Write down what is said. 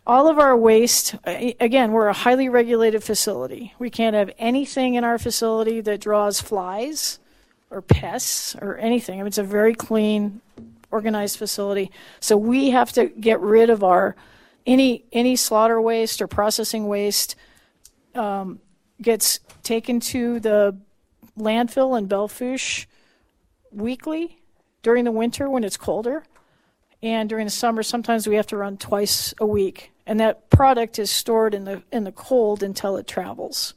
All of our waste, again, we're a highly regulated facility. We can't have anything in our facility that draws flies or pests or anything. I mean, it's a very clean, organized facility. So we have to get rid of our any slaughter waste or processing waste gets taken to the landfill in Belle Fourche weekly during the winter when it's colder. And during the summer, sometimes we have to run twice a week. And that product is stored in the cold until it travels.